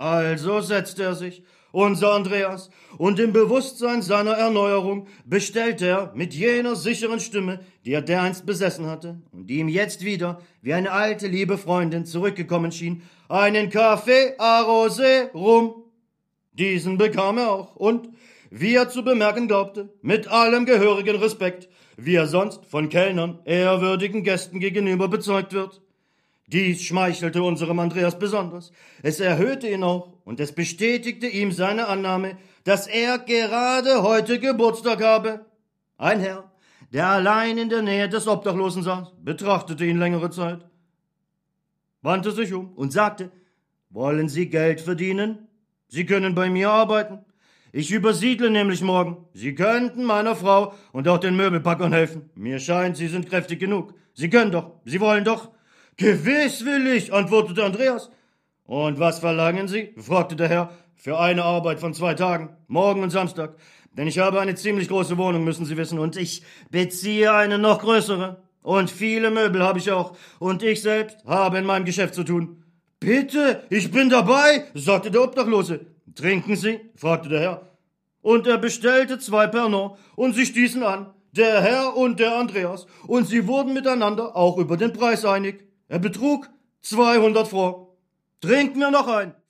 Also setzte er sich, unser Andreas, und im Bewusstsein seiner Erneuerung bestellte er mit jener sicheren Stimme, die er dereinst besessen hatte und die ihm jetzt wieder wie eine alte liebe Freundin zurückgekommen schien, einen Café arrosé rum. Diesen bekam er auch und, wie er zu bemerken glaubte, mit allem gehörigen Respekt, wie er sonst von Kellnern ehrwürdigen Gästen gegenüber bezeugt wird. Dies schmeichelte unserem Andreas besonders. Es erhöhte ihn auch und es bestätigte ihm seine Annahme, dass er gerade heute Geburtstag habe. Ein Herr, der allein in der Nähe des Obdachlosen saß, betrachtete ihn längere Zeit, wandte sich um und sagte: »Wollen Sie Geld verdienen? Sie können bei mir arbeiten. Ich übersiedle nämlich morgen. Sie könnten meiner Frau und auch den Möbelpackern helfen. Mir scheint, Sie sind kräftig genug. Sie können doch, Sie wollen doch.« »Gewiss will ich«, antwortete Andreas. »Und was verlangen Sie?«, fragte der Herr. »Für eine Arbeit von 2 Tagen, morgen und Samstag. Denn ich habe eine ziemlich große Wohnung, müssen Sie wissen, und ich beziehe eine noch größere. Und viele Möbel habe ich auch, und ich selbst habe in meinem Geschäft zu tun.« »Bitte, ich bin dabei«, sagte der Obdachlose. »Trinken Sie?«, fragte der Herr. Und er bestellte 2 Pernod, und sie stießen an, der Herr und der Andreas, und sie wurden miteinander auch über den Preis einig. Er betrug 200 Francs. »Trinken wir noch ein?«